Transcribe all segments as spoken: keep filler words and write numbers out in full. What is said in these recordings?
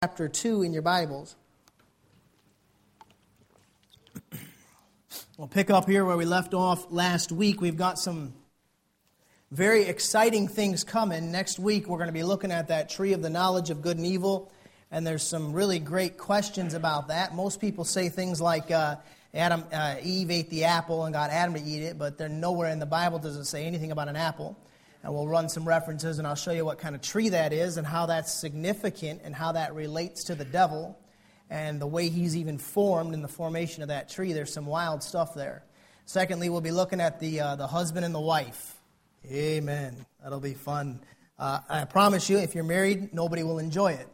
chapter two in your Bibles. We'll pick up here where we left off last week. We've got some very exciting things coming. Next week we're going to be looking at that tree of the knowledge of good and evil, and there's some really great questions about that. Most people say things like uh, Adam, uh, Eve ate the apple and got Adam to eat it, but they're nowhere in the Bible does it say anything about an apple. And we'll run some references, and I'll show you what kind of tree that is and how that's significant and how that relates to the devil and the way he's even formed in the formation of that tree. There's some wild stuff there. Secondly, we'll be looking at the uh, the husband and the wife. Amen. That'll be fun. Uh, I promise you, if you're married, nobody will enjoy it.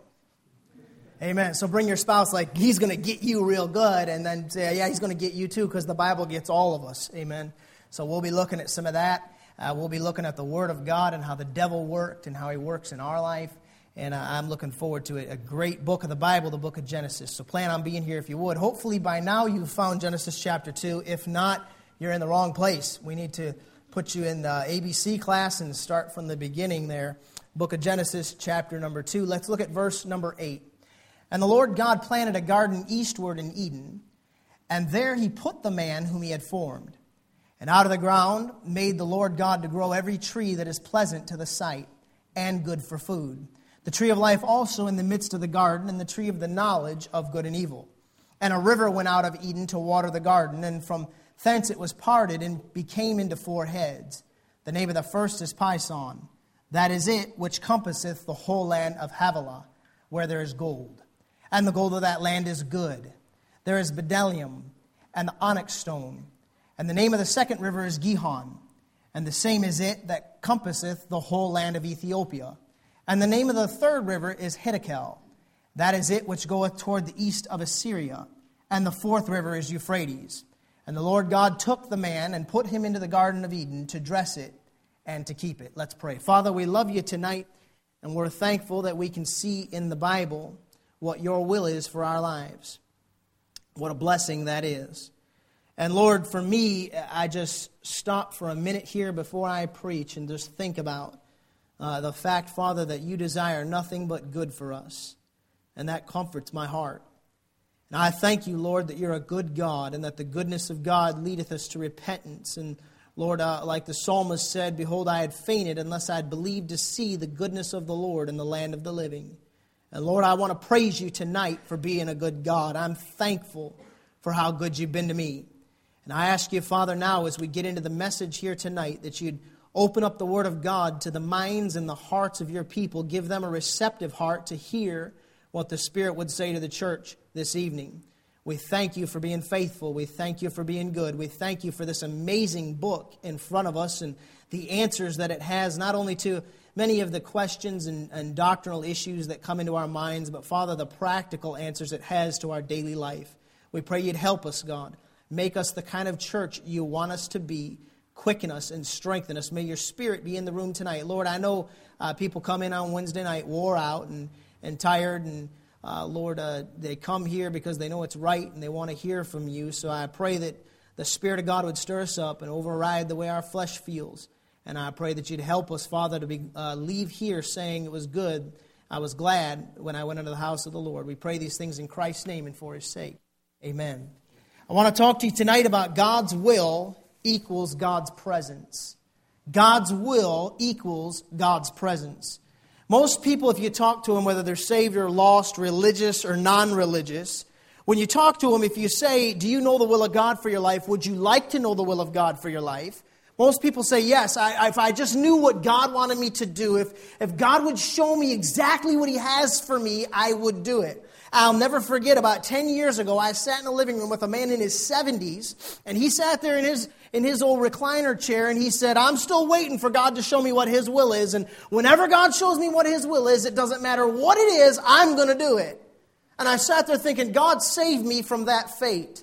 Amen. So bring your spouse like he's going to get you real good, and then say, yeah, he's going to get you too, because the Bible gets all of us. Amen. So we'll be looking at some of that. Uh, we'll be looking at the Word of God and how the devil worked and how he works in our life. And uh, I'm looking forward to it. A great book of the Bible, the book of Genesis. So plan on being here if you would. Hopefully by now you've found Genesis chapter two. If not, you're in the wrong place. We need to put you in the A B C class and start from the beginning there. Book of Genesis chapter number two. Let's look at verse number eight. And the Lord God planted a garden eastward in Eden, and there he put the man whom he had formed. And out of the ground made the Lord God to grow every tree that is pleasant to the sight and good for food. The tree of life also in the midst of the garden, and the tree of the knowledge of good and evil. And a river went out of Eden to water the garden, and from thence it was parted and became into four heads. The name of the first is Pison. That is it which compasseth the whole land of Havilah, where there is gold. And the gold of that land is good. There is bdellium and the onyx stone. And the name of the second river is Gihon, and the same is it that compasseth the whole land of Ethiopia. And the name of the third river is Hiddekel. That is it which goeth toward the east of Assyria. And the fourth river is Euphrates. And the Lord God took the man and put him into the Garden of Eden to dress it and to keep it. Let's pray. Father, we love you tonight, and we're thankful that we can see in the Bible what your will is for our lives. What a blessing that is. And Lord, for me, I just stop for a minute here before I preach and just think about uh, the fact, Father, that you desire nothing but good for us. And that comforts my heart. And I thank you, Lord, that you're a good God and that the goodness of God leadeth us to repentance. And Lord, uh, like the psalmist said, behold, I had fainted unless I had believed to see the goodness of the Lord in the land of the living. And Lord, I want to praise you tonight for being a good God. I'm thankful for how good you've been to me. And I ask you, Father, now as we get into the message here tonight, that you'd open up the Word of God to the minds and the hearts of your people. Give them a receptive heart to hear what the Spirit would say to the church this evening. We thank you for being faithful. We thank you for being good. We thank you for this amazing book in front of us and the answers that it has, not only to many of the questions and, and doctrinal issues that come into our minds, but, Father, the practical answers it has to our daily life. We pray you'd help us, God. Make us the kind of church you want us to be. Quicken us and strengthen us. May your Spirit be in the room tonight. Lord, I know uh, people come in on Wednesday night wore out and, and tired. And uh, Lord, uh, they come here because they know it's right and they want to hear from you. So I pray that the Spirit of God would stir us up and override the way our flesh feels. And I pray that you'd help us, Father, to be, uh, leave here saying it was good. I was glad when I went into the house of the Lord. We pray these things in Christ's name and for His sake. Amen. I want to talk to you tonight about God's will equals God's presence. God's will equals God's presence. Most people, if you talk to them, whether they're saved or lost, religious or non-religious, when you talk to them, if you say, do you know the will of God for your life? Would you like to know the will of God for your life? Most people say, yes, I, if I just knew what God wanted me to do, if, if God would show me exactly what He has for me, I would do it. I'll never forget, about ten years ago, I sat in the living room with a man in his seventies, and he sat there in his in his old recliner chair, and he said, I'm still waiting for God to show me what His will is, and whenever God shows me what His will is, it doesn't matter what it is, I'm going to do it. And I sat there thinking, God save me from that fate.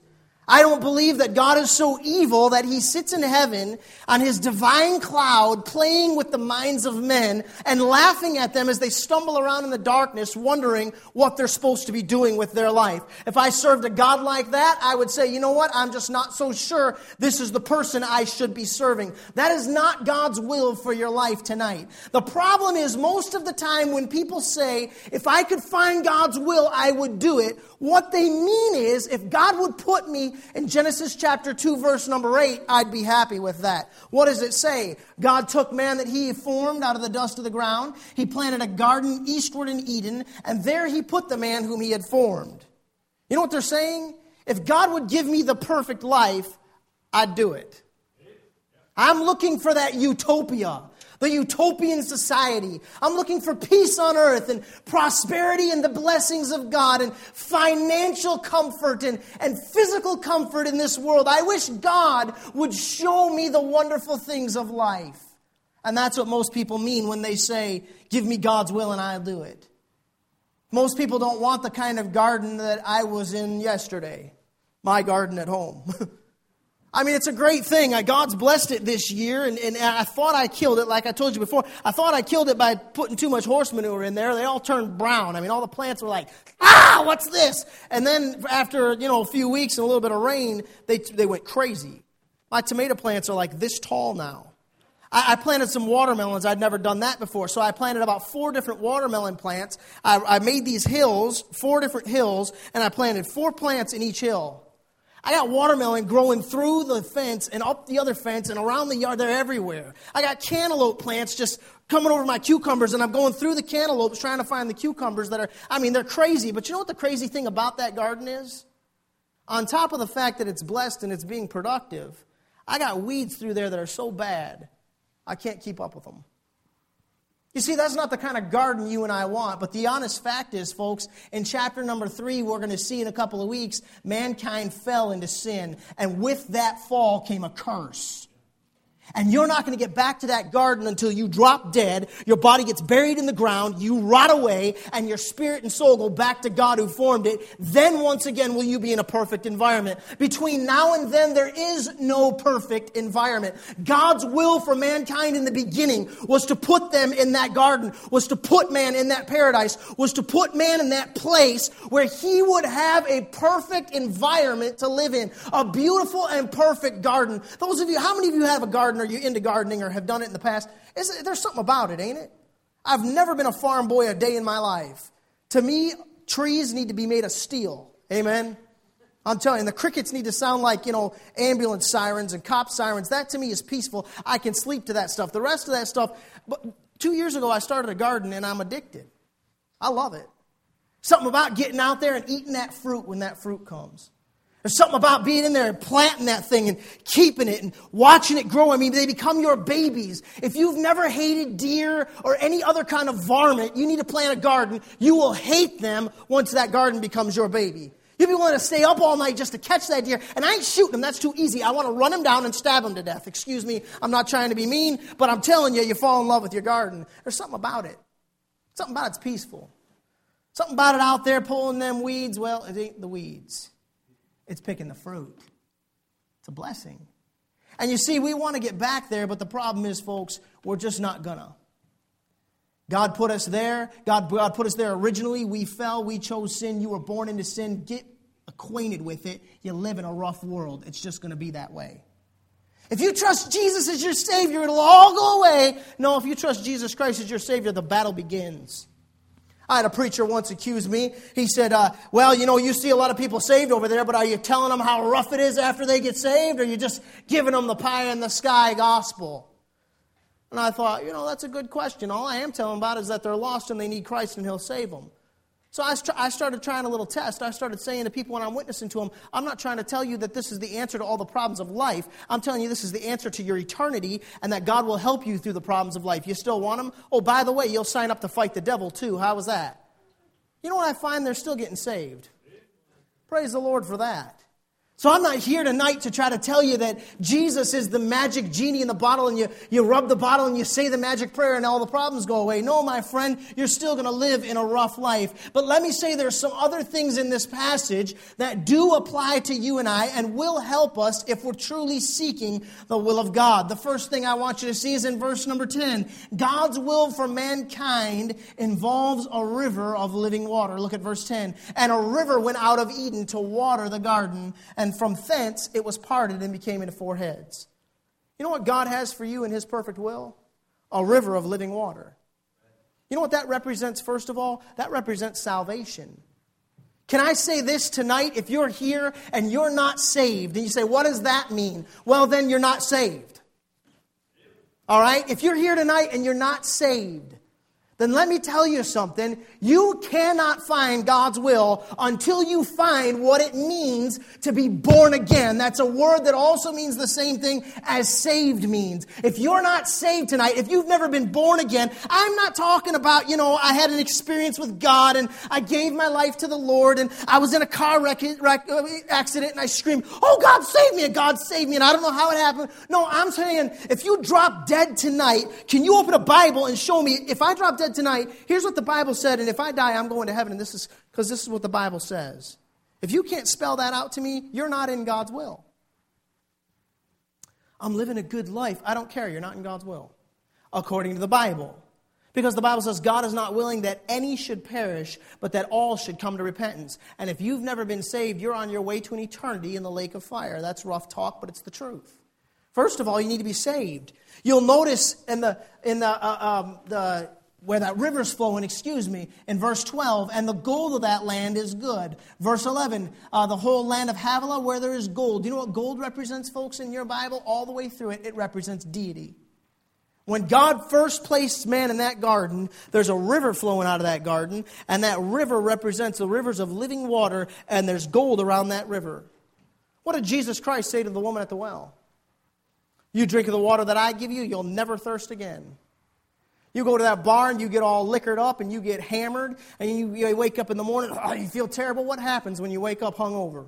I don't believe that God is so evil that he sits in heaven on his divine cloud playing with the minds of men and laughing at them as they stumble around in the darkness wondering what they're supposed to be doing with their life. If I served a God like that, I would say, you know what, I'm just not so sure this is the person I should be serving. That is not God's will for your life tonight. The problem is most of the time when people say, if I could find God's will, I would do it, what they mean is, if God would put me in Genesis chapter two, verse number eight, I'd be happy with that. What does it say? God took man that he formed out of the dust of the ground. He planted a garden eastward in Eden, and there he put the man whom he had formed. You know what they're saying? If God would give me the perfect life, I'd do it. I'm looking for that utopia. The utopian society. I'm looking for peace on earth and prosperity and the blessings of God and financial comfort and, and physical comfort in this world. I wish God would show me the wonderful things of life. And that's what most people mean when they say, give me God's will and I'll do it. Most people don't want the kind of garden that I was in yesterday. My garden at home. I mean, it's a great thing. God's blessed it this year, and, and I thought I killed it, like I told you before. I thought I killed it by putting too much horse manure in there. They all turned brown. I mean, all the plants were like, ah, what's this? And then after, you know, a few weeks and a little bit of rain, they they went crazy. My tomato plants are like this tall now. I, I planted some watermelons. I'd never done that before. So I planted about four different watermelon plants. I, I made these hills, four different hills, and I planted four plants in each hill. I got watermelon growing through the fence and up the other fence and around the yard. They're everywhere. I got cantaloupe plants just coming over my cucumbers, and I'm going through the cantaloupes trying to find the cucumbers that are, I mean, they're crazy. But you know what the crazy thing about that garden is? On top of the fact that it's blessed and it's being productive, I got weeds through there that are so bad, I can't keep up with them. You see, that's not the kind of garden you and I want. But the honest fact is, folks, in chapter number three, we're going to see in a couple of weeks, mankind fell into sin. And with that fall came a curse. And you're not going to get back to that garden until you drop dead, your body gets buried in the ground, you rot away, and your spirit and soul go back to God who formed it. Then once again will you be in a perfect environment. Between now and then, there is no perfect environment. God's will for mankind in the beginning was to put them in that garden, was to put man in that paradise, was to put man in that place where he would have a perfect environment to live in. A beautiful and perfect garden. Those of you, how many of you have a garden? Are you into gardening or have done it in the past? Is it, there's something about it, ain't it? I've never been a farm boy a day in my life. To me, trees need to be made of steel. Amen? I'm telling you, the crickets need to sound like, you know, ambulance sirens and cop sirens. That to me is peaceful. I can sleep to that stuff. The rest of that stuff, but two years ago I started a garden and I'm addicted. I love it. Something about getting out there and eating that fruit when that fruit comes. There's something about being in there and planting that thing and keeping it and watching it grow. I mean, they become your babies. If you've never hated deer or any other kind of varmint, you need to plant a garden. You will hate them once that garden becomes your baby. You'll be willing to stay up all night just to catch that deer. And I ain't shooting them. That's too easy. I want to run them down and stab them to death. Excuse me. I'm not trying to be mean, but I'm telling you, you fall in love with your garden. There's something about it. Something about it's peaceful. Something about it out there pulling them weeds. Well, it ain't the weeds. It's picking the fruit. It's a blessing. And you see, we want to get back there, but the problem is, folks, we're just not gonna. God put us there. God, God put us there originally. We fell. We chose sin. You were born into sin. Get acquainted with it. You live in a rough world. It's just going to be that way. If you trust Jesus as your Savior, it'll all go away. No, if you trust Jesus Christ as your Savior, the battle begins. I had a preacher once accuse me. He said, uh, well, you know, you see a lot of people saved over there, but are you telling them how rough it is after they get saved? Or are you just giving them the pie in the sky gospel? And I thought, you know, that's a good question. All I am telling them about is that they're lost and they need Christ and He'll save them. So I, st- I started trying a little test. I started saying to people when I'm witnessing to them, I'm not trying to tell you that this is the answer to all the problems of life. I'm telling you this is the answer to your eternity and that God will help you through the problems of life. You still want them? Oh, by the way, you'll sign up to fight the devil too. How was that? You know what I find? They're still getting saved. Praise the Lord for that. So I'm not here tonight to try to tell you that Jesus is the magic genie in the bottle and you, you rub the bottle and you say the magic prayer and all the problems go away. No, my friend, you're still going to live in a rough life. But let me say there's some other things in this passage that do apply to you and I and will help us if we're truly seeking the will of God. The first thing I want you to see is in verse number ten. God's will for mankind involves a river of living water. Look at verse ten. And a river went out of Eden to water the garden, and from thence it was parted and became into four heads. You know what God has for you in His perfect will? A river of living water. You know what that represents, first of all? That represents salvation. Can I say this tonight? If you're here and you're not saved, and you say, what does that mean? Well, then you're not saved. All right? If you're here tonight and you're not saved, then let me tell you something. You cannot find God's will until you find what it means to be born again. That's a word that also means the same thing as saved means. If you're not saved tonight, if you've never been born again, I'm not talking about, you know, I had an experience with God and I gave my life to the Lord and I was in a car wreck, wreck, accident and I screamed, oh, God saved me, and God saved me, and I don't know how it happened. No, I'm saying if you drop dead tonight, can you open a Bible and show me if I drop dead tonight, here's what the Bible said, and if I die, I'm going to heaven, and this is because this is what the Bible says. If you can't spell that out to me, you're not in God's will. I'm living a good life. I don't care. You're not in God's will, according to the Bible. Because the Bible says God is not willing that any should perish, but that all should come to repentance. And if you've never been saved, you're on your way to an eternity in the lake of fire. That's rough talk, but it's the truth. First of all, you need to be saved. You'll notice in the in the uh, um, the where that river's flowing, excuse me, in verse twelve, and the gold of that land is good. Verse eleven, uh, the whole land of Havilah where there is gold. Do you know what gold represents, folks, in your Bible? All the way through it, it represents deity. When God first placed man in that garden, there's a river flowing out of that garden, and that river represents the rivers of living water, and there's gold around that river. What did Jesus Christ say to the woman at the well? You drink of the water that I give you, you'll never thirst again. You go to that bar and you get all liquored up and you get hammered and you, you wake up in the morning, oh, you feel terrible. What happens when you wake up hungover?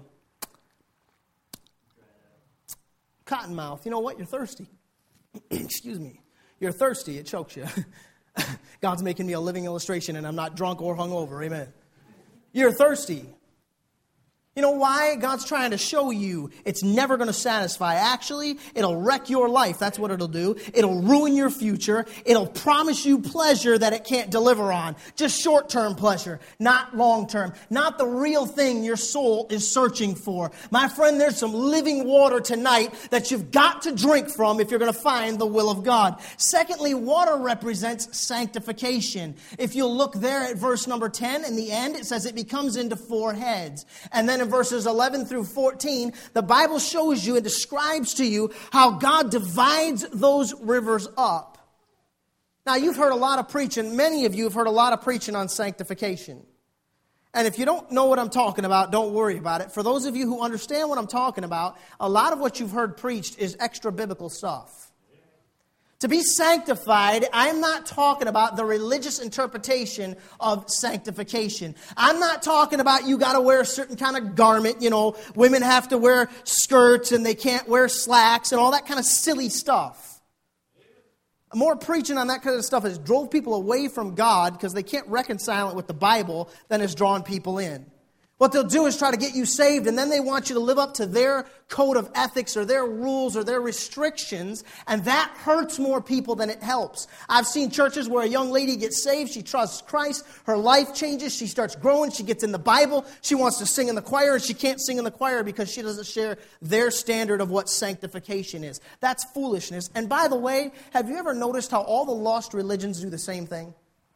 Cottonmouth. You know what? You're thirsty. Excuse me. You're thirsty. It chokes you. God's making me a living illustration and I'm not drunk or hungover. Amen. You're thirsty. You know why? God's trying to show you it's never going to satisfy. Actually, it'll wreck your life. That's what it'll do. It'll ruin your future. It'll promise you pleasure that it can't deliver on. Just short-term pleasure, not long-term. Not the real thing your soul is searching for. My friend, there's some living water tonight that you've got to drink from if you're going to find the will of God. Secondly, water represents sanctification. If you'll look there at verse number ten, in the end, it says it becomes into four heads. And then in verses eleven through fourteen, the Bible shows you and describes to you how God divides those rivers up. Now, you've heard a lot of preaching. Many of you have heard a lot of preaching on sanctification. And if you don't know what I'm talking about, don't worry about it. For those of you who understand what I'm talking about, a lot of what you've heard preached is extra biblical stuff. To be sanctified, I'm not talking about the religious interpretation of sanctification. I'm not talking about you got to wear a certain kind of garment. You know, women have to wear skirts and they can't wear slacks and all that kind of silly stuff. More preaching on that kind of stuff has drove people away from God because they can't reconcile it with the Bible than has drawn people in. What they'll do is try to get you saved, and then they want you to live up to their code of ethics or their rules or their restrictions, and that hurts more people than it helps. I've seen churches where a young lady gets saved, she trusts Christ, her life changes, she starts growing, she gets in the Bible, she wants to sing in the choir, and she can't sing in the choir because she doesn't share their standard of what sanctification is. That's foolishness. And by the way, have you ever noticed how all the lost religions do the same thing?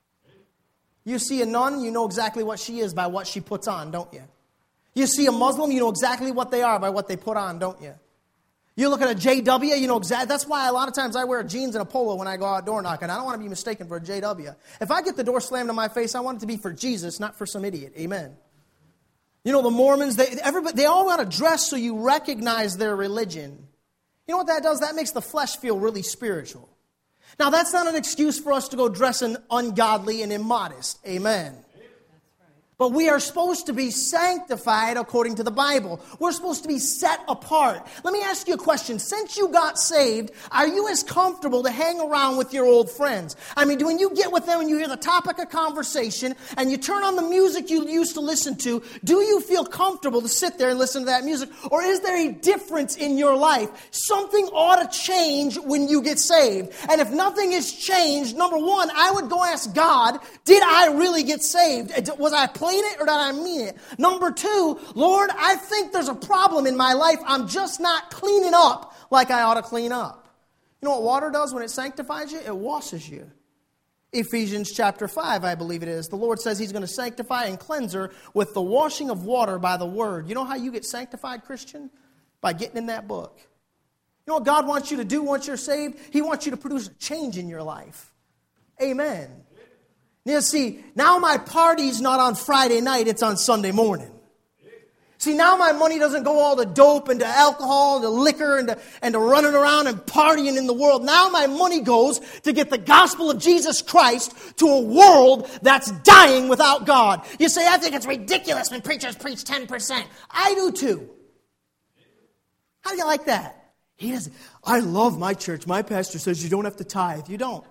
You see a nun, you know exactly what she is by what she puts on, don't you? You see a Muslim, you know exactly what they are by what they put on, don't you? You look at a J W, you know exactly. That's why a lot of times I wear jeans and a polo when I go out door knocking. I don't want to be mistaken for a J W. If I get the door slammed in my face, I want it to be for Jesus, not for some idiot. Amen. You know, the Mormons, they, everybody, they all want to dress so you recognize their religion. You know what that does? That makes the flesh feel really spiritual. Now, that's not an excuse for us to go dressing ungodly and immodest. Amen. But we are supposed to be sanctified according to the Bible. We're supposed to be set apart. Let me ask you a question. Since you got saved, are you as comfortable to hang around with your old friends? I mean, when you get with them and you hear the topic of conversation and you turn on the music you used to listen to, do you feel comfortable to sit there and listen to that music? Or is there a difference in your life? Something ought to change when you get saved. And if nothing is changed, number one, I would go ask God, did I really get saved? Was I playing it or did I mean it? Number two, Lord, I think there's a problem in my life. I'm just not cleaning up like I ought to clean up. You know what water does when it sanctifies you? It washes you. Ephesians chapter five, I believe it is. The Lord says He's going to sanctify and cleanse her with the washing of water by the Word. You know how you get sanctified, Christian? By getting in that book. You know what God wants you to do once you're saved? He wants you to produce a change in your life. Amen. You see, now my party's not on Friday night, it's on Sunday morning. See, now my money doesn't go all to dope and to alcohol and to liquor and to, and to running around and partying in the world. Now my money goes to get the gospel of Jesus Christ to a world that's dying without God. You say, I think it's ridiculous when preachers preach ten percent. I do too. How do you like that? He doesn't. I love my church. My pastor says you don't have to tithe. You don't.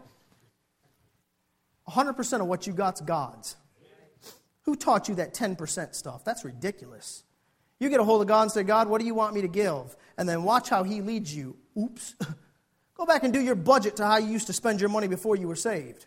one hundred percent of what you got's God's. Who taught you that ten percent stuff? That's ridiculous. You get a hold of God and say, God, what do you want me to give? And then watch how He leads you. Oops. Go back and do your budget to how you used to spend your money before you were saved.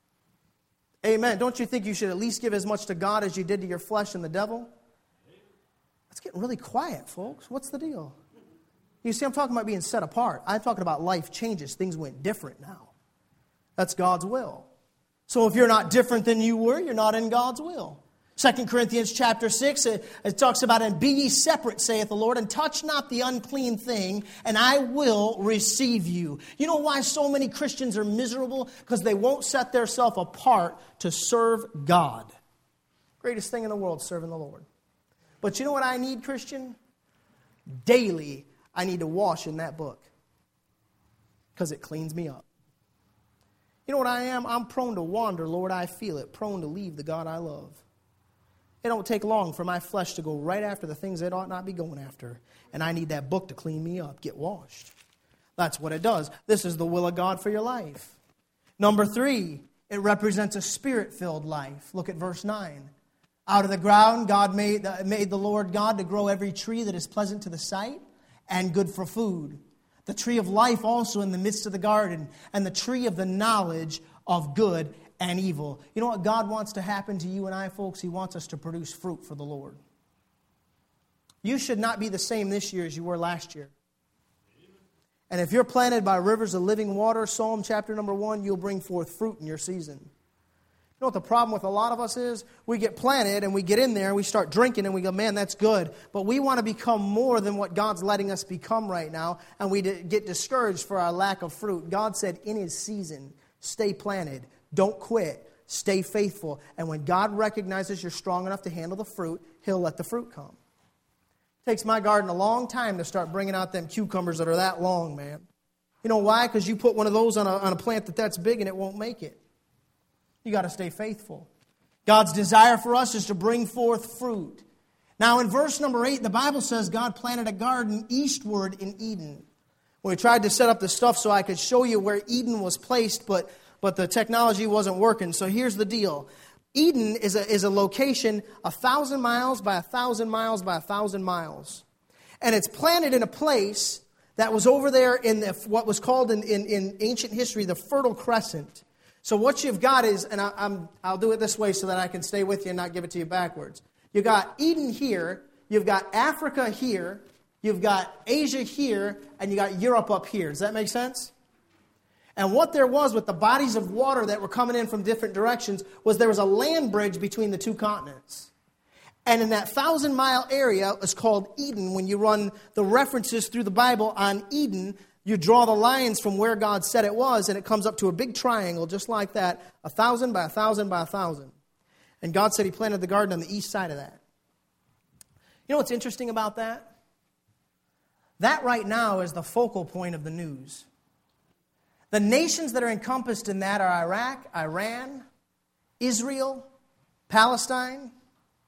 Amen. Don't you think you should at least give as much to God as you did to your flesh and the devil? It's getting really quiet, folks. What's the deal? You see, I'm talking about being set apart. I'm talking about life changes. Things went different now. That's God's will. So if you're not different than you were, you're not in God's will. Second Corinthians chapter six, it, it talks about, and be ye separate, saith the Lord, and touch not the unclean thing, and I will receive you. You know why so many Christians are miserable? Because they won't set themselves apart to serve God. Greatest thing in the world, serving the Lord. But you know what I need, Christian? Daily, I need to wash in that book. Because it cleans me up. You know what I am? I'm prone to wander, Lord, I feel it. Prone to leave the God I love. It don't take long for my flesh to go right after the things it ought not be going after. And I need that book to clean me up, get washed. That's what it does. This is the will of God for your life. Number three, it represents a spirit-filled life. Look at verse nine. Out of the ground, God made, made the Lord God to grow every tree that is pleasant to the sight and good for food. The tree of life also in the midst of the garden, and the tree of the knowledge of good and evil. You know what God wants to happen to you and I, folks? He wants us to produce fruit for the Lord. You should not be the same this year as you were last year. And if you're planted by rivers of living water, Psalm chapter number one, you'll bring forth fruit in your season. You know what the problem with a lot of us is? We get planted and we get in there and we start drinking and we go, man, that's good. But we want to become more than what God's letting us become right now. And we get discouraged for our lack of fruit. God said in His season, stay planted. Don't quit. Stay faithful. And when God recognizes you're strong enough to handle the fruit, He'll let the fruit come. It takes my garden a long time to start bringing out them cucumbers that are that long, man. You know why? Because you put one of those on a, on a plant that that's big and it won't make it. You got to stay faithful. God's desire for us is to bring forth fruit. Now in verse number eight, the Bible says God planted a garden eastward in Eden. We tried to set up the stuff so I could show you where Eden was placed, but, but the technology wasn't working. So here's the deal. Eden is a, is a location a thousand miles by a thousand miles by a thousand miles. And it's planted in a place that was over there in the, what was called in, in, in ancient history the Fertile Crescent. So what you've got is, and I, I'm, I'll do it this way so that I can stay with you and not give it to you backwards. You've got Eden here, you've got Africa here, you've got Asia here, and you got Europe up here. Does that make sense? And what there was with the bodies of water that were coming in from different directions was there was a land bridge between the two continents. And in that thousand-mile area is called Eden. When you run the references through the Bible on Eden, you draw the lines from where God said it was, and it comes up to a big triangle just like that, a thousand by a thousand by a thousand. And God said He planted the garden on the east side of that. You know what's interesting about that? That right now is the focal point of the news. The nations that are encompassed in that are Iraq, Iran, Israel, Palestine,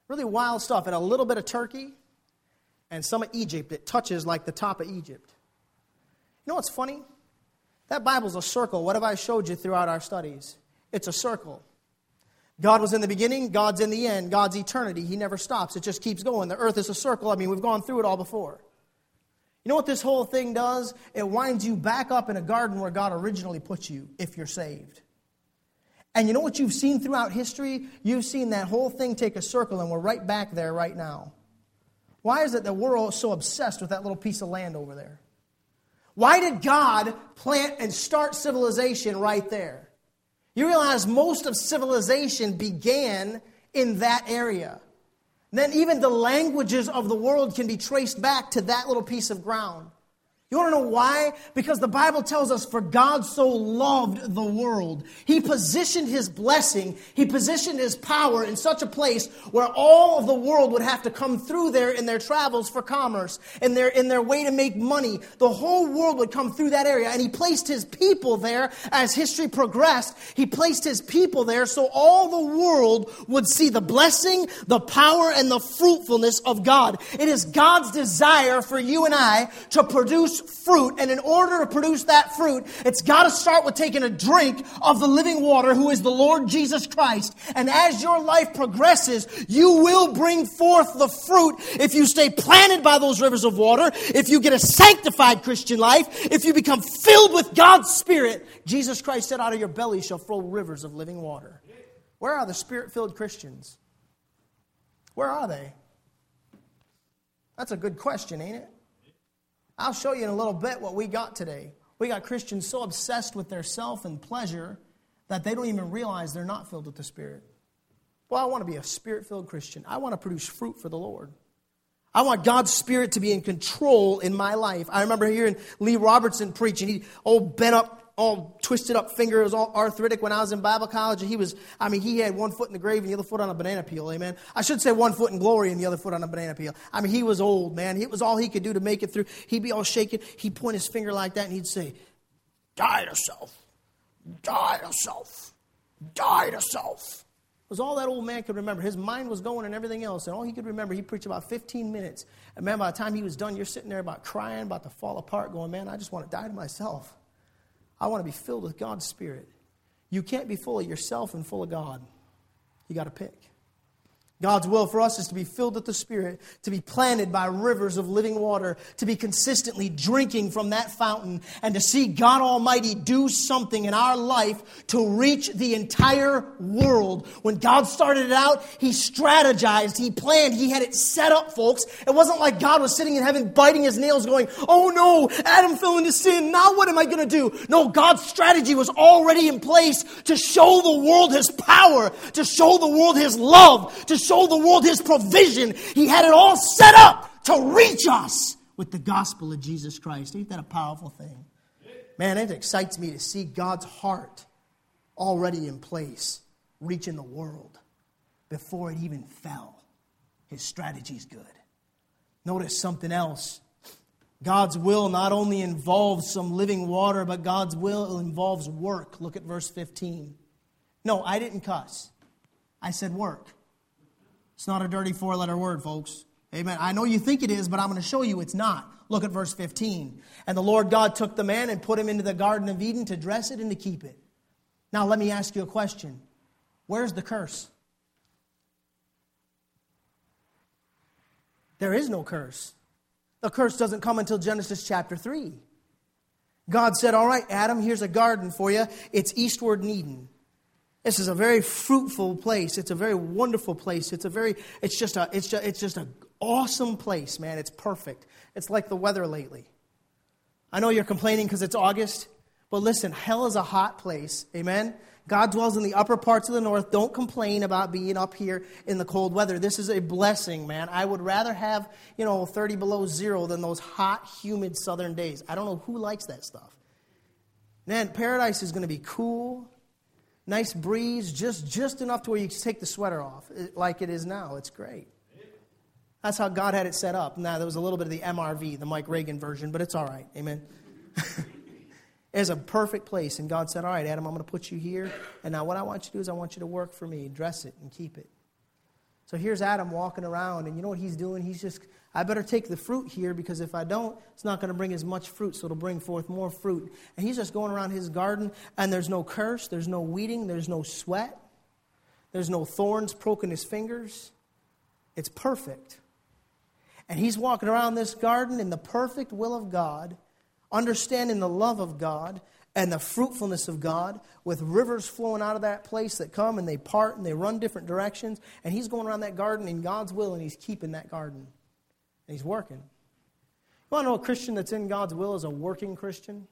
Really wild stuff. And a little bit of Turkey and some of Egypt. It touches like the top of Egypt. You know what's funny? That Bible's a circle. What have I showed you throughout our studies? It's a circle. God was in the beginning. God's in the end. God's eternity. He never stops. It just keeps going. The earth is a circle. I mean, we've gone through it all before. You know what this whole thing does? It winds you back up in a garden where God originally put you if you're saved. And you know what you've seen throughout history? You've seen that whole thing take a circle, and we're right back there right now. Why is it that we're all so obsessed with that little piece of land over there? Why did God plant and start civilization right there? You realize most of civilization began in that area. And then even the languages of the world can be traced back to that little piece of ground. You want to know why? Because the Bible tells us, for God so loved the world. He positioned His blessing, He positioned His power in such a place where all of the world would have to come through there in their travels for commerce, in their, in their way to make money. The whole world would come through that area. And He placed His people there as history progressed. He placed His people there so all the world would see the blessing, the power, and the fruitfulness of God. It is God's desire for you and I to produce fruit, and in order to produce that fruit, it's got to start with taking a drink of the living water, who is the Lord Jesus Christ. And as your life progresses, you will bring forth the fruit if you stay planted by those rivers of water, if you get a sanctified Christian life, if you become filled with God's Spirit. Jesus Christ said, out of your belly shall flow rivers of living water. Where are the Spirit-filled Christians? Where are they? That's a good question, ain't it? I'll show you in a little bit what we got today. We got Christians so obsessed with their self and pleasure that they don't even realize they're not filled with the Spirit. Well, I want to be a Spirit-filled Christian. I want to produce fruit for the Lord. I want God's Spirit to be in control in my life. I remember hearing Lee Robertson preach, and he all bent up, all twisted up finger. It was all arthritic when I was in Bible college. And he was, I mean, he had one foot in the grave and the other foot on a banana peel, amen. I should say one foot in glory and the other foot on a banana peel. I mean, he was old, man. It was all he could do to make it through. He'd be all shaking. He'd point his finger like that and he'd say, die to self, die to self, die to self. It was all that old man could remember. His mind was going and everything else. And all he could remember, he preached about fifteen minutes. And man, by the time he was done, you're sitting there about crying, about to fall apart, going, man, I just want to die to myself. I want to be filled with God's Spirit. You can't be full of yourself and full of God. You got to pick. God's will for us is to be filled with the Spirit, to be planted by rivers of living water, to be consistently drinking from that fountain, and to see God Almighty do something in our life to reach the entire world. When God started it out, He strategized, He planned, He had it set up, folks. It wasn't like God was sitting in heaven biting His nails going, oh no, Adam fell into sin, now what am I going to do? No, God's strategy was already in place to show the world His power, to show the world His love, to show the world His provision. He had it all set up to reach us with the gospel of Jesus Christ. Ain't that a powerful thing? Man, it excites me to see God's heart already in place, reaching the world before it even fell. His strategy's good. Notice something else. God's will not only involves some living water, but God's will involves work. Look at verse fifteen. No, I didn't cuss. I said work. It's not a dirty four-letter word, folks. Amen. I know you think it is, but I'm going to show you it's not. Look at verse fifteen. And the Lord God took the man and put him into the Garden of Eden to dress it and to keep it. Now let me ask you a question. Where's the curse? There is no curse. The curse doesn't come until Genesis chapter three. God said, all right, Adam, here's a garden for you. It's eastward in Eden. This is a very fruitful place. It's a very wonderful place. It's a very, it's just a, it's just, it's just an awesome place, man. It's perfect. It's like the weather lately. I know you're complaining because it's August, but listen, hell is a hot place. Amen? God dwells in the upper parts of the north. Don't complain about being up here in the cold weather. This is a blessing, man. I would rather have, you know, thirty below zero than those hot, humid southern days. I don't know who likes that stuff. Man, paradise is going to be cool. Nice breeze, just, just enough to where you can take the sweater off, like it is now. It's great. That's how God had it set up. Now, there was a little bit of the M R V, the Mike Reagan version, but it's all right. Amen. It's a perfect place. And God said, all right, Adam, I'm going to put you here. And now what I want you to do is I want you to work for me, dress it, and keep it. So So here's Adam walking around, and you know what he's doing? He's just, I better take the fruit here, because if I don't, it's not going to bring as much fruit, so it'll bring forth more fruit. And he's just going around his garden, and there's no curse, there's no weeding, there's no sweat, there's no thorns poking his fingers. It's perfect. And he's walking around this garden in the perfect will of God, understanding the love of God and the fruitfulness of God, with rivers flowing out of that place that come and they part and they run different directions. And he's going around that garden in God's will, and he's keeping that garden. And he's working. You want to know a Christian that's in God's will is a working Christian?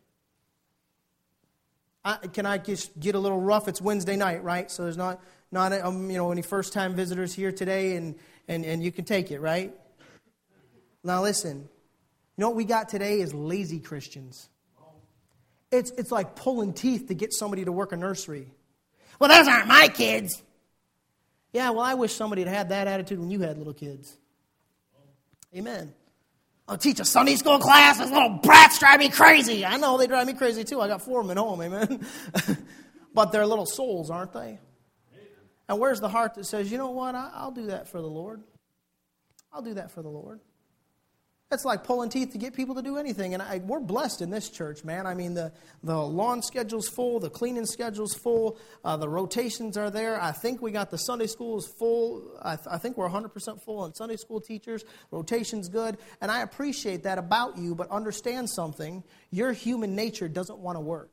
I, can I just get a little rough? It's Wednesday night, right? So there's not, not um, you know, any first-time visitors here today, and, and, and you can take it, right? Now listen, you know what we got today is lazy Christians. It's, it's like pulling teeth to get somebody to work a nursery. Well, those aren't my kids. Yeah, well, I wish somebody had had that attitude when you had little kids. Amen. I'll teach a Sunday school class. Those little brats drive me crazy. I know they drive me crazy too. I got four of them at home, amen. But they're little souls, aren't they? And where's the heart that says, you know what, I, I'll do that for the Lord. I'll do that for the Lord. It's like pulling teeth to get people to do anything. And I, we're blessed in this church, man. I mean, the, the lawn schedule's full. The cleaning schedule's full. Uh, the rotations are there. I think we got the Sunday schools full. I, th- I think we're one hundred percent full on Sunday school teachers. Rotation's good. And I appreciate that about you, but understand something. Your human nature doesn't want to work.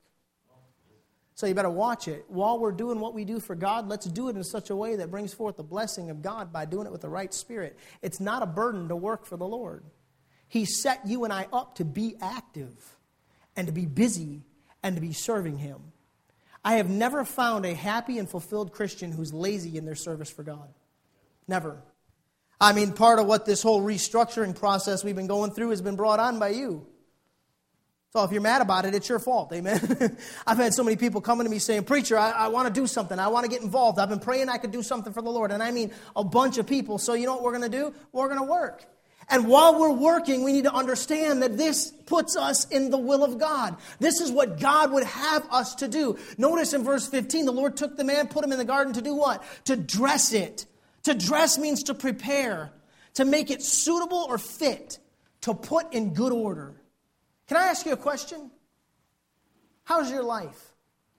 So you better watch it. While we're doing what we do for God, let's do it in such a way that brings forth the blessing of God by doing it with the right spirit. It's not a burden to work for the Lord. He set you and I up to be active and to be busy and to be serving Him. I have never found a happy and fulfilled Christian who's lazy in their service for God. Never. I mean, part of what this whole restructuring process we've been going through has been brought on by you. So if you're mad about it, it's your fault, amen? I've had so many people coming to me saying, preacher, I, I want to do something. I want to get involved. I've been praying I could do something for the Lord. And I mean a bunch of people. So you know what we're going to do? We're going to work. And while we're working, we need to understand that this puts us in the will of God. This is what God would have us to do. Notice in verse fifteen, the Lord took the man, put him in the garden to do what? To dress it. To dress means to prepare, to make it suitable or fit, to put in good order. Can I ask you a question? How's your life?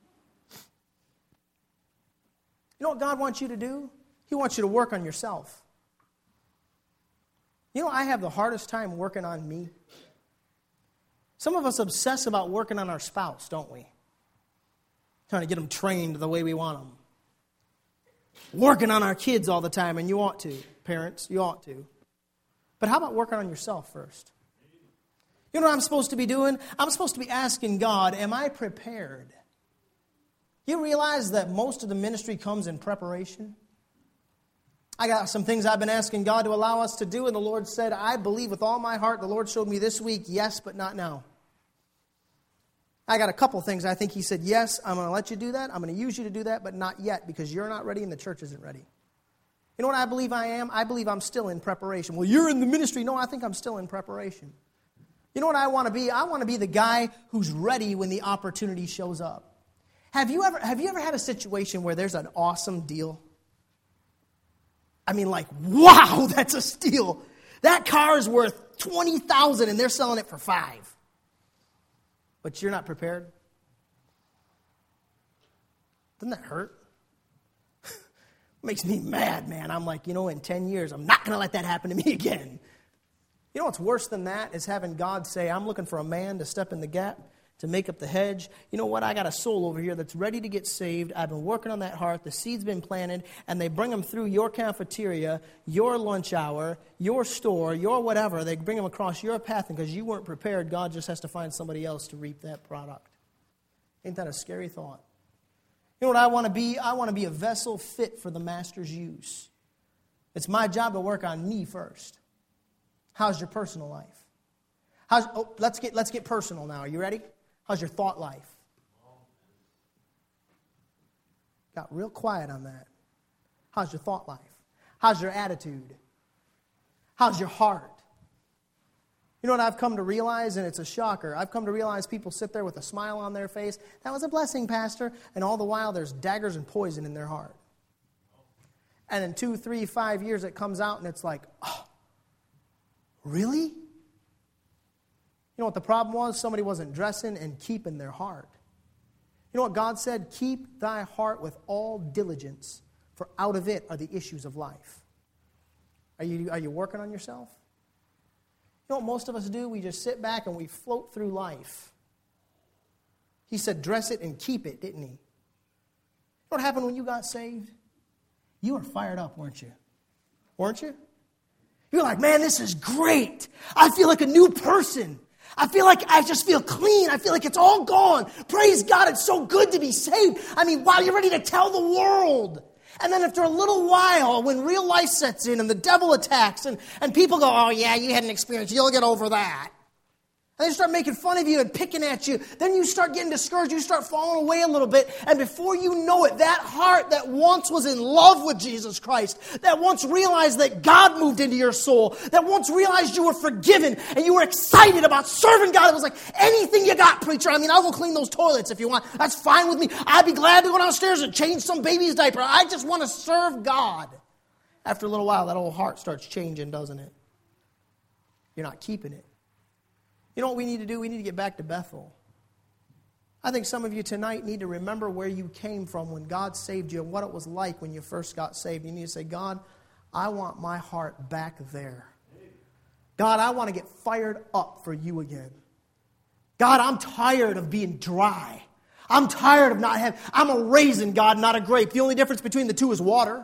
You know what God wants you to do? He wants you to work on yourself. You know, I have the hardest time working on me. Some of us obsess about working on our spouse, don't we? Trying to get them trained the way we want them. Working on our kids all the time, and you ought to, parents, you ought to. But how about working on yourself first? You know what I'm supposed to be doing? I'm supposed to be asking God, am I prepared? You realize that most of the ministry comes in preparation? I got some things I've been asking God to allow us to do, and the Lord said, I believe with all my heart. The Lord showed me this week, yes, but not now. I got a couple things. I think He said, yes, I'm going to let you do that. I'm going to use you to do that, but not yet, because you're not ready and the church isn't ready. You know what I believe I am? I believe I'm still in preparation. Well, you're in the ministry. No, I think I'm still in preparation. You know what I want to be? I want to be the guy who's ready when the opportunity shows up. Have you ever, have you ever had a situation where there's an awesome deal? I mean, like, wow, that's a steal. That car is worth twenty thousand dollars and they're selling it for five. But you're not prepared? Doesn't that hurt? Makes me mad, man. I'm like, you know, in ten years, I'm not going to let that happen to me again. You know what's worse than that is having God say, I'm looking for a man to step in the gap, to make up the hedge. You know what? I got a soul over here that's ready to get saved. I've been working on that heart. The seed's been planted, and they bring them through your cafeteria, your lunch hour, your store, your whatever. They bring them across your path, and because you weren't prepared, God just has to find somebody else to reap that product. Ain't that a scary thought? You know what I want to be? I want to be a vessel fit for the Master's use. It's my job to work on me first. How's your personal life? How's, oh, let's get let's get personal now. Are you ready? How's your thought life? Got real quiet on that. How's your thought life? How's your attitude? How's your heart? You know what I've come to realize, and it's a shocker. I've come to realize people sit there with a smile on their face. That was a blessing, Pastor. And all the while, there's daggers and poison in their heart. And in two, three, five years it comes out and it's like, oh, really? You know what the problem was? Somebody wasn't dressing and keeping their heart. You know what God said? Keep thy heart with all diligence, for out of it are the issues of life. Are you, are you working on yourself? You know what most of us do? We just sit back and we float through life. He said, dress it and keep it, didn't he? You know what happened when you got saved? You were fired up, weren't you? Weren't you? You're like, man, this is great. I feel like a new person. I feel like I just feel clean. I feel like it's all gone. Praise God, it's so good to be saved. I mean, wow, you're ready to tell the world. And then after a little while, when real life sets in and the devil attacks and, and people go, oh yeah, you had an experience, you'll get over that. And they start making fun of you and picking at you. Then you start getting discouraged. You start falling away a little bit. And before you know it, that heart that once was in love with Jesus Christ, that once realized that God moved into your soul, that once realized you were forgiven and you were excited about serving God, it was like, anything you got, preacher. I mean, I'll go clean those toilets if you want. That's fine with me. I'd be glad to go downstairs and change some baby's diaper. I just want to serve God. After a little while, that old heart starts changing, doesn't it? You're not keeping it. You know what we need to do? We need to get back to Bethel. I think some of you tonight need to remember where you came from when God saved you and what it was like when you first got saved. You need to say, God, I want my heart back there. God, I want to get fired up for you again. God, I'm tired of being dry. I'm tired of not having, I'm a raisin, God, not a grape. The only difference between the two is water.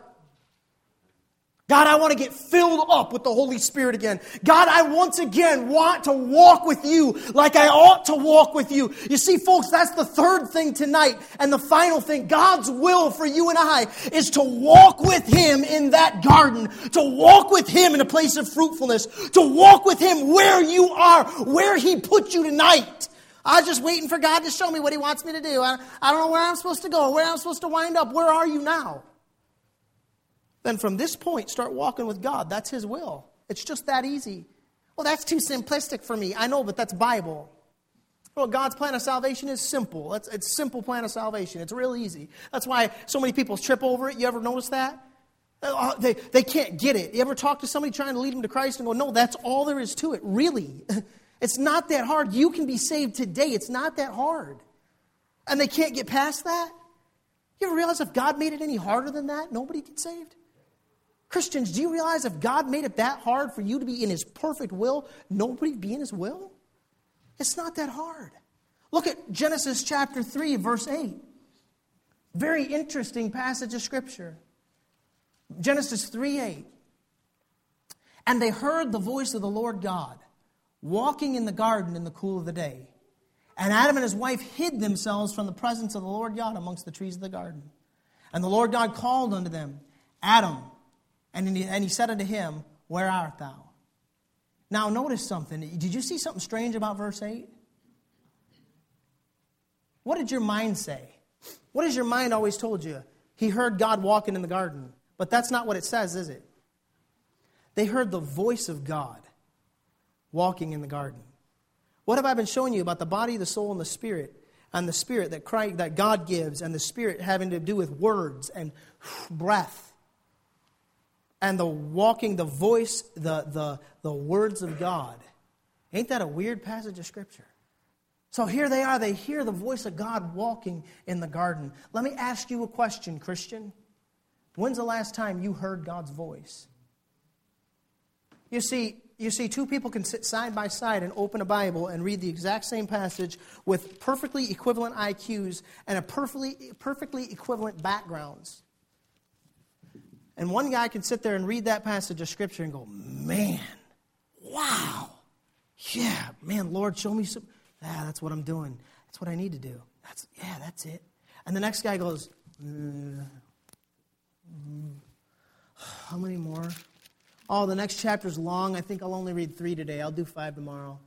God, I want to get filled up with the Holy Spirit again. God, I once again want to walk with you like I ought to walk with you. You see, folks, that's the third thing tonight. And the final thing, God's will for you and I is to walk with Him in that garden, to walk with Him in a place of fruitfulness, to walk with Him where you are, where He put you tonight. I was just waiting for God to show me what He wants me to do. I, I don't know where I'm supposed to go, where I'm supposed to wind up. Where are you now? Then from this point, start walking with God. That's His will. It's just that easy. Well, that's too simplistic for me. I know, but that's Bible. Well, God's plan of salvation is simple. It's a simple plan of salvation. It's real easy. That's why so many people trip over it. You ever notice that? Uh, they, they can't get it. You ever talk to somebody trying to lead them to Christ and go, no, that's all there is to it. Really. It's not that hard. You can be saved today. It's not that hard. And they can't get past that? You ever realize if God made it any harder than that, nobody gets saved? Christians, do you realize if God made it that hard for you to be in His perfect will, nobody'd be in His will? It's not that hard. Look at Genesis chapter three, verse eight. Very interesting passage of Scripture. Genesis three eight. And they heard the voice of the Lord God walking in the garden in the cool of the day. And Adam and his wife hid themselves from the presence of the Lord God amongst the trees of the garden. And the Lord God called unto them, Adam, And he, and he said unto him, where art thou? Now notice something. Did you see something strange about verse eight? What did your mind say? What has your mind always told you? He heard God walking in the garden. But that's not what it says, is it? They heard the voice of God walking in the garden. What have I been showing you about the body, the soul, and the spirit? And the spirit that Christ, that God gives, and the spirit having to do with words and breath. And the walking, the voice, the, the, the words of God. Ain't that a weird passage of Scripture? So here they are. They hear the voice of God walking in the garden. Let me ask you a question, Christian. When's the last time you heard God's voice? You see, you see, two people can sit side by side and open a Bible and read the exact same passage with perfectly equivalent I Qs and a perfectly, perfectly equivalent backgrounds. And one guy can sit there and read that passage of Scripture and go, man, wow. Yeah, man, Lord, show me some. Ah, that's what I'm doing. That's what I need to do. That's Yeah, that's it. And the next guy goes, mm, mm, how many more? Oh, the next chapter's long. I think I'll only read three today. I'll do five tomorrow.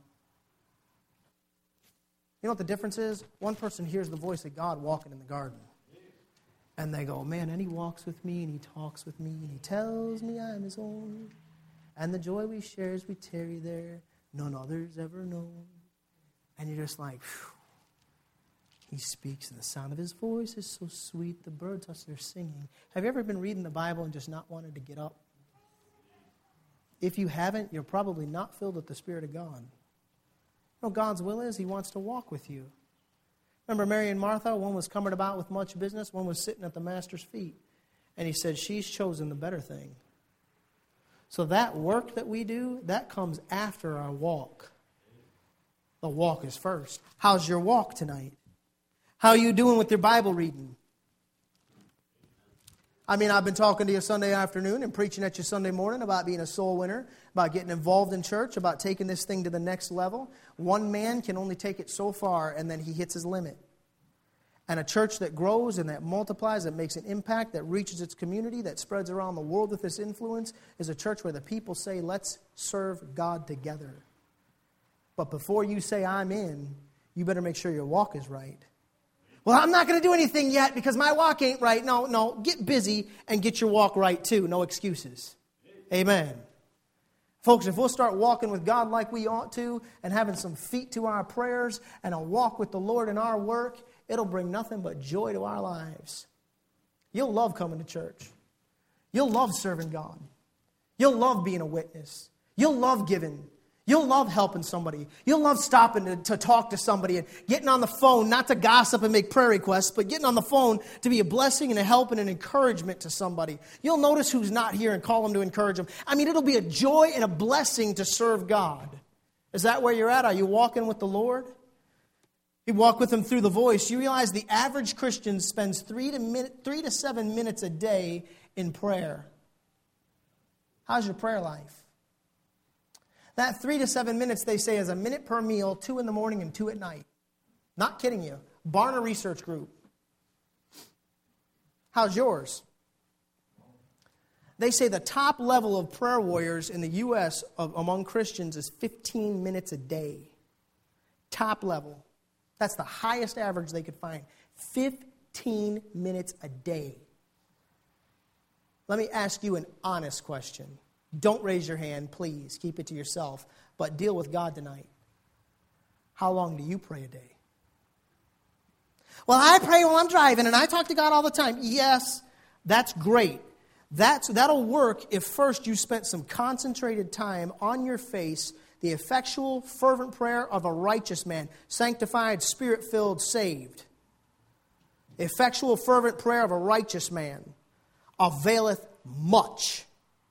You know what the difference is? One person hears the voice of God walking in the garden. And they go, man, and He walks with me, and He talks with me, and He tells me I'm His own. And the joy we share as we tarry there, none others ever known. And you're just like, He speaks, and the sound of his voice is so sweet. The birds are their singing. Have you ever been reading the Bible and just not wanted to get up? If you haven't, you're probably not filled with the Spirit of God. You know what God's will is? He wants to walk with you. Remember Mary and Martha? One was cumbered about with much business. One was sitting at the Master's feet. And he said, she's chosen the better thing. So that work that we do, that comes after our walk. The walk is first. How's your walk tonight? How are you doing with your Bible reading? I mean, I've been talking to you Sunday afternoon and preaching at you Sunday morning about being a soul winner, about getting involved in church, about taking this thing to the next level. One man can only take it so far, and then he hits his limit. And a church that grows and that multiplies, that makes an impact, that reaches its community, that spreads around the world with this influence, is a church where the people say, let's serve God together. But before you say, I'm in, you better make sure your walk is right. Well, I'm not going to do anything yet because my walk ain't right. No, no, get busy and get your walk right too. No excuses. Amen. Folks, if we'll start walking with God like we ought to and having some feet to our prayers and a walk with the Lord in our work, it'll bring nothing but joy to our lives. You'll love coming to church. You'll love serving God. You'll love being a witness. You'll love giving. You'll love helping somebody. You'll love stopping to, to talk to somebody and getting on the phone, not to gossip and make prayer requests, but getting on the phone to be a blessing and a help and an encouragement to somebody. You'll notice who's not here and call them to encourage them. I mean, it'll be a joy and a blessing to serve God. Is that where you're at? Are you walking with the Lord? You walk with Him through the voice. You realize the average Christian spends three to, minute, three to seven minutes a day in prayer. How's your prayer life? That three to seven minutes, they say, is a minute per meal, two in the morning and two at night. Not kidding you. Barna Research Group. How's yours? They say the top level of prayer warriors in the U S of, among Christians is fifteen minutes a day. Top level. That's the highest average they could find. fifteen minutes a day. Let me ask you an honest question. Don't raise your hand, please. Keep it to yourself. But deal with God tonight. How long do you pray a day? Well, I pray while I'm driving, and I talk to God all the time. Yes, that's great. That's, that'll work if first you spent some concentrated time on your face, the effectual, fervent prayer of a righteous man, sanctified, Spirit-filled, saved. The effectual, fervent prayer of a righteous man availeth much.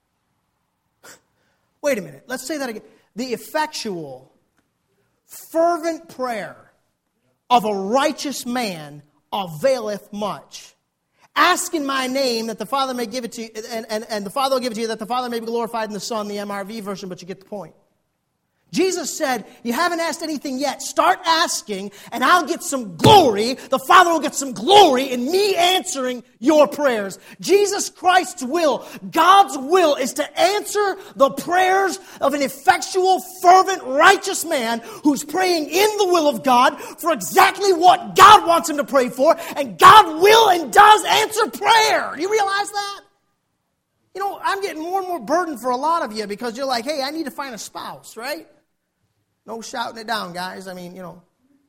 Wait a minute. Let's say that again. The effectual, fervent prayer of a righteous man availeth much. Ask in my name that the Father may give it to you, and, and, and the Father will give it to you, that the Father may be glorified in the Son, the M R V version, but you get the point. Jesus said, you haven't asked anything yet. Start asking, and I'll get some glory. The Father will get some glory in me answering your prayers. Jesus Christ's will, God's will, is to answer the prayers of an effectual, fervent, righteous man who's praying in the will of God for exactly what God wants him to pray for. And God will and does answer prayer. You realize that? You know, I'm getting more and more burdened for a lot of you because you're like, hey, I need to find a spouse, right? No shouting it down, guys. I mean, you know.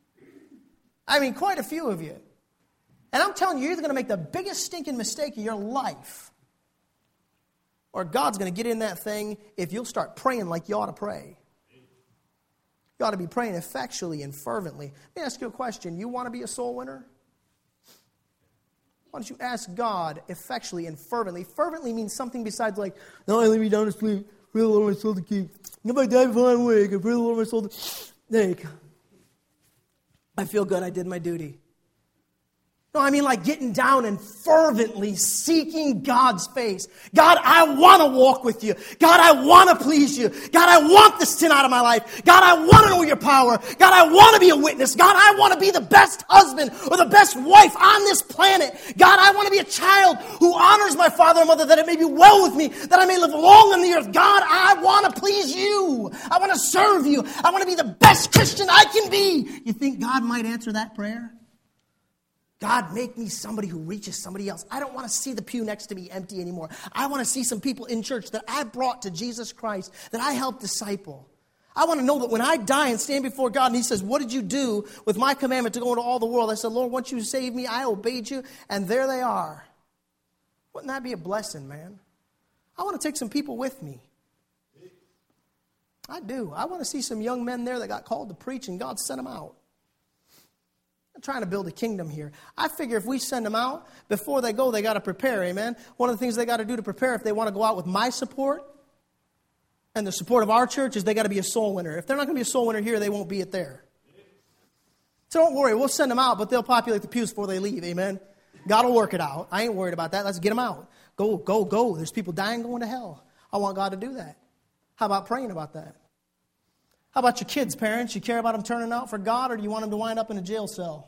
I mean, quite a few of you. And I'm telling you, you're either going to make the biggest stinking mistake of your life, or God's going to get in that thing if you'll start praying like you ought to pray. You ought to be praying effectually and fervently. Let me ask you a question. You want to be a soul winner? Why don't you ask God effectually and fervently? Fervently means something besides like, no, I lay me down to sleep. Pray the Lord my soul to keep. If I die before I wake, I pray the Lord my soul to take. I feel good. I did my duty. No, I mean like getting down and fervently seeking God's face. God, I want to walk with you. God, I want to please you. God, I want the sin out of my life. God, I want to know your power. God, I want to be a witness. God, I want to be the best husband or the best wife on this planet. God, I want to be a child who honors my father and mother, that it may be well with me, that I may live long on the earth. God, I want to please you. I want to serve you. I want to be the best Christian I can be. You think God might answer that prayer? God, make me somebody who reaches somebody else. I don't want to see the pew next to me empty anymore. I want to see some people in church that I brought to Jesus Christ, that I helped disciple. I want to know that when I die and stand before God and he says, what did you do with my commandment to go into all the world? I said, Lord, once you saved me, I obeyed you, and there they are. Wouldn't that be a blessing, man? I want to take some people with me. I do. I want to see some young men there that got called to preach and God sent them out. I'm trying to build a kingdom here. I figure if we send them out, before they go, they got to prepare, amen? One of the things they got to do to prepare if they want to go out with my support and the support of our church is they got to be a soul winner. If they're not going to be a soul winner here, they won't be it there. So don't worry, we'll send them out, but they'll populate the pews before they leave, amen? God will work it out. I ain't worried about that. Let's get them out. Go, go, go. There's people dying going to hell. I want God to do that. How about praying about that? How about your kids, parents? You care about them turning out for God, or do you want them to wind up in a jail cell?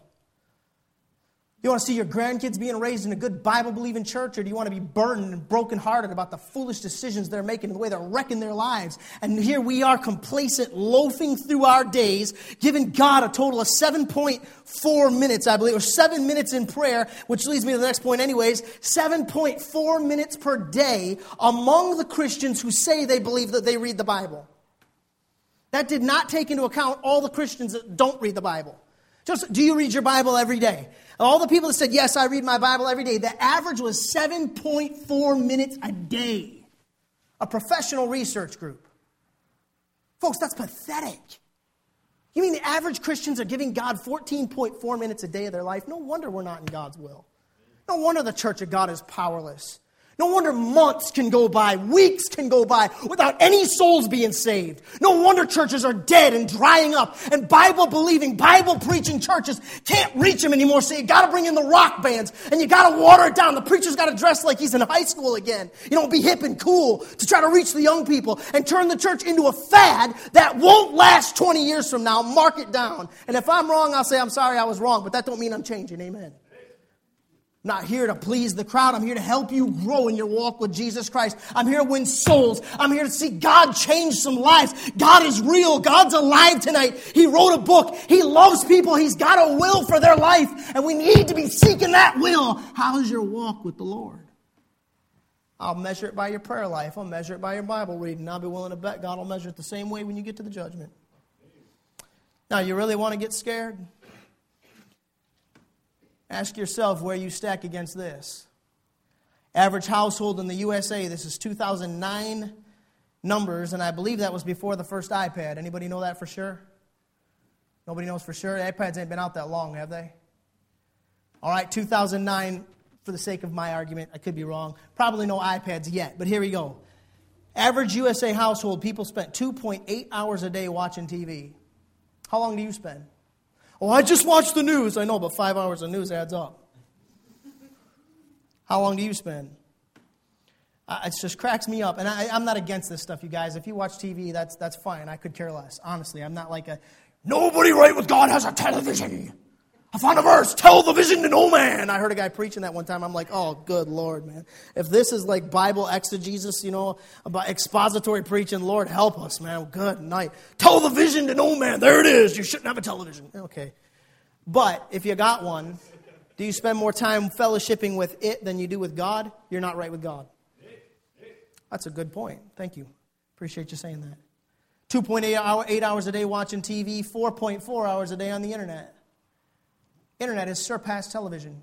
You want to see your grandkids being raised in a good Bible-believing church, or do you want to be burdened and brokenhearted about the foolish decisions they're making and the way they're wrecking their lives? And here we are complacent, loafing through our days, giving God a total of seven point four minutes, I believe, or seven minutes in prayer, which leads me to the next point anyways, seven point four minutes per day among the Christians who say they believe that they read the Bible. That did not take into account all the Christians that don't read the Bible. Just, do you read your Bible every day? All the people that said, yes, I read my Bible every day, the average was seven point four minutes a day. A professional research group. Folks, that's pathetic. You mean the average Christians are giving God fourteen point four minutes a day of their life? No wonder we're not in God's will. No wonder the church of God is powerless. No wonder months can go by, weeks can go by without any souls being saved. No wonder churches are dead and drying up, and Bible-believing, Bible-preaching churches can't reach them anymore. So you got to bring in the rock bands, and you got to water it down. The preacher's got to dress like he's in high school again. You know, be hip and cool to try to reach the young people and turn the church into a fad that won't last twenty years from now. Mark it down. And if I'm wrong, I'll say I'm sorry I was wrong, but that don't mean I'm changing. Amen. I'm not here to please the crowd. I'm here to help you grow in your walk with Jesus Christ. I'm here to win souls. I'm here to see God change some lives. God is real. God's alive tonight. He wrote a book. He loves people. He's got a will for their life. And we need to be seeking that will. How is your walk with the Lord? I'll measure it by your prayer life. I'll measure it by your Bible reading. I'll be willing to bet God will measure it the same way when you get to the judgment. Now, you really want to get scared? Ask yourself where you stack against this. Average household in the U S A, this is two thousand nine numbers, and I believe that was before the first iPad. Anybody know that for sure? Nobody knows for sure? The iPads ain't been out that long, have they? All right, two thousand nine, for the sake of my argument, I could be wrong. Probably no iPads yet, but here we go. Average U S A household, people spent two point eight hours a day watching T V. How long do you spend? Oh, I just watched the news. I know, but five hours of news adds up. How long do you spend? Uh, it just cracks me up. And I, I'm not against this stuff, you guys. If you watch T V, that's that's fine. I could care less. Honestly, I'm not like a, nobody right with God has a television. I found a verse, tell the vision to no man. I heard a guy preaching that one time. I'm like, oh, good Lord, man. If this is like Bible exegesis, you know, about expository preaching, Lord, help us, man. Good night. Tell the vision to no man. There it is. You shouldn't have a television. Okay. But if you got one, do you spend more time fellowshipping with it than you do with God? You're not right with God. That's a good point. Thank you. Appreciate you saying that. two point eight hours a day watching T V, four point four hours a day on the internet. Internet has surpassed television.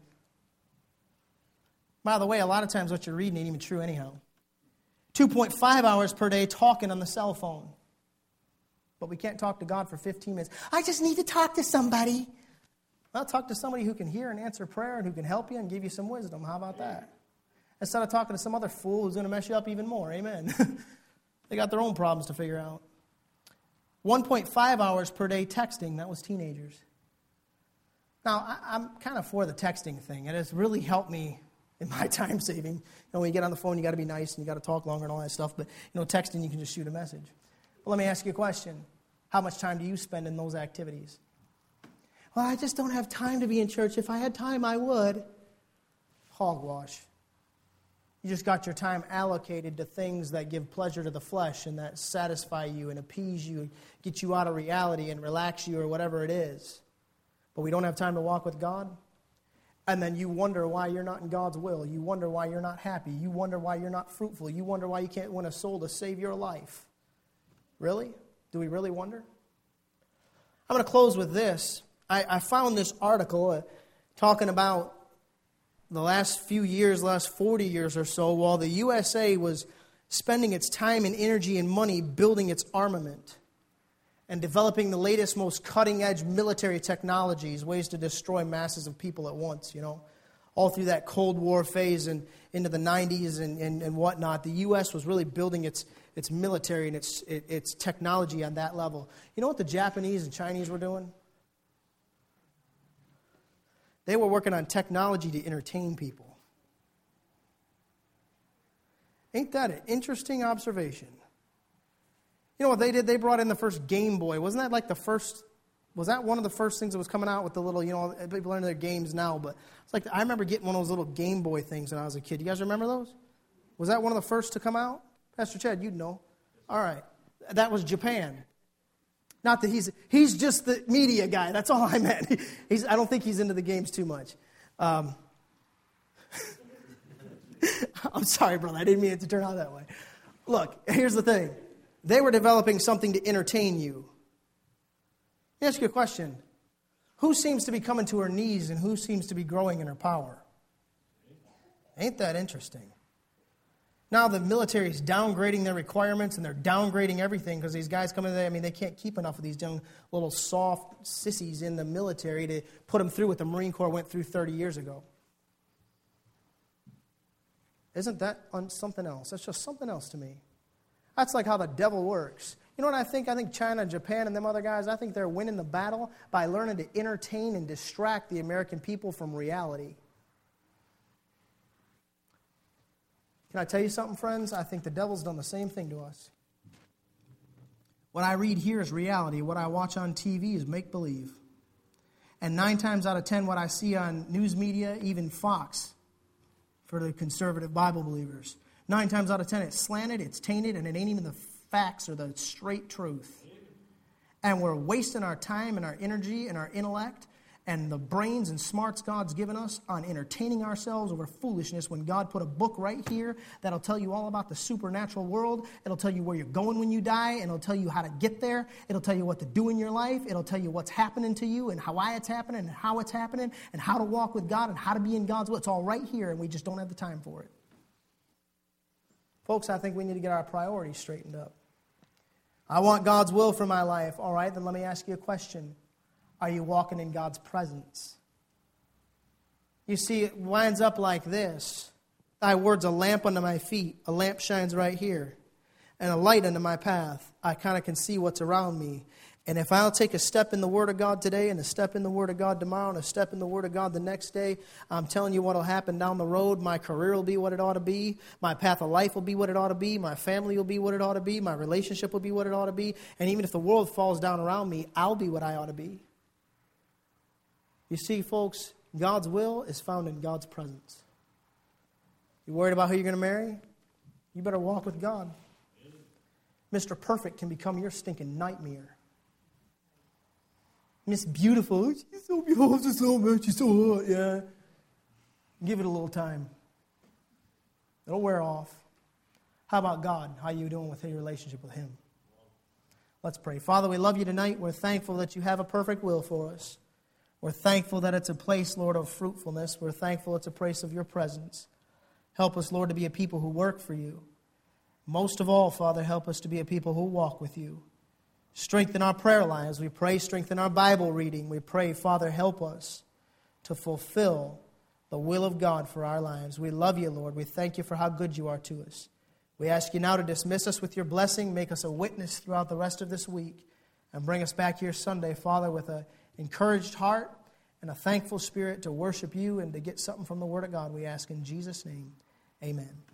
By the way, a lot of times what you're reading ain't even true anyhow. two point five hours per day talking on the cell phone. But we can't talk to God for fifteen minutes. I just need to talk to somebody. Well, talk to somebody who can hear and answer prayer and who can help you and give you some wisdom. How about that? Instead of talking to some other fool who's going to mess you up even more. Amen. They got their own problems to figure out. one point five hours per day texting. That was teenagers. Now, I, I'm kind of for the texting thing. It has really helped me in my time saving. You know, when you get on the phone, you got to be nice and you got to talk longer and all that stuff. But, you know, texting, you can just shoot a message. But let me ask you a question. How much time do you spend in those activities? Well, I just don't have time to be in church. If I had time, I would. Hogwash. You just got your time allocated to things that give pleasure to the flesh and that satisfy you and appease you, get you out of reality and relax you or whatever it is. But we don't have time to walk with God. And then you wonder why you're not in God's will. You wonder why you're not happy. You wonder why you're not fruitful. You wonder why you can't win a soul to save your life. Really? Do we really wonder? I'm going to close with this. I, I found this article uh, talking about the last few years, last forty years or so, while the U S A was spending its time and energy and money building its armament and developing the latest, most cutting-edge military technologies, ways to destroy masses of people at once, you know. All through that Cold War phase and into the nineties and, and, and whatnot, the U S was really building its its military and its its technology on that level. You know what the Japanese and Chinese were doing? They were working on technology to entertain people. Ain't that an interesting observation? You know what they did? They brought in the first Game Boy. Wasn't that like the first... Was that one of the first things that was coming out with the little, you know, people are into their games now, but it's like, I remember getting one of those little Game Boy things when I was a kid. You guys remember those? Was that one of the first to come out? Pastor Chad, you'd know. All right. That was Japan. Not that he's, he's just the media guy. That's all I meant. He's, I don't think he's into the games too much. Um, I'm sorry, brother. I didn't mean it to turn out that way. Look, here's the thing. They were developing something to entertain you. Let me ask you a question. Who seems to be coming to her knees and who seems to be growing in her power? Ain't that interesting? Now the military is downgrading their requirements and they're downgrading everything because these guys come in there, I mean, they can't keep enough of these young little soft sissies in the military to put them through what the Marine Corps went through thirty years ago. Isn't that something else? That's just something else to me. That's like how the devil works. You know what I think? I think China, Japan, and them other guys, I think they're winning the battle by learning to entertain and distract the American people from reality. Can I tell you something, friends? I think the devil's done the same thing to us. What I read here is reality. What I watch on T V is make-believe. And nine times out of ten, what I see on news media, even Fox, for the conservative Bible believers, nine times out of ten, it's slanted, it's tainted, and it ain't even the facts or the straight truth. And we're wasting our time and our energy and our intellect and the brains and smarts God's given us on entertaining ourselves over foolishness when God put a book right here that'll tell you all about the supernatural world. It'll tell you where you're going when you die, and it'll tell you how to get there. It'll tell you what to do in your life. It'll tell you what's happening to you and why it's happening and how it's happening and how to walk with God and how to be in God's will. It's all right here, and we just don't have the time for it. Folks, I think we need to get our priorities straightened up. I want God's will for my life. All right, then let me ask you a question. Are you walking in God's presence? You see, it winds up like this. Thy word's a lamp unto my feet. A lamp shines right here. And a light unto my path. I kind of can see what's around me. And if I'll take a step in the Word of God today and a step in the Word of God tomorrow and a step in the Word of God the next day, I'm telling you what will happen down the road. My career will be what it ought to be. My path of life will be what it ought to be. My family will be what it ought to be. My relationship will be what it ought to be. And even if the world falls down around me, I'll be what I ought to be. You see, folks, God's will is found in God's presence. You worried about who you're going to marry? You better walk with God. Mister Perfect can become your stinking nightmare. Miss Beautiful, she's so beautiful, she's so much, she's so hot, yeah. Give it a little time. It'll wear off. How about God? How are you doing with your relationship with Him? Let's pray. Father, we love you tonight. We're thankful that you have a perfect will for us. We're thankful that it's a place, Lord, of fruitfulness. We're thankful it's a place of your presence. Help us, Lord, to be a people who work for you. Most of all, Father, help us to be a people who walk with you. Strengthen our prayer lives. We pray, strengthen our Bible reading. We pray, Father, help us to fulfill the will of God for our lives. We love you, Lord. We thank you for how good you are to us. We ask you now to dismiss us with your blessing, make us a witness throughout the rest of this week, and bring us back here Sunday, Father, with an encouraged heart and a thankful spirit to worship you and to get something from the Word of God. We ask in Jesus' name, amen.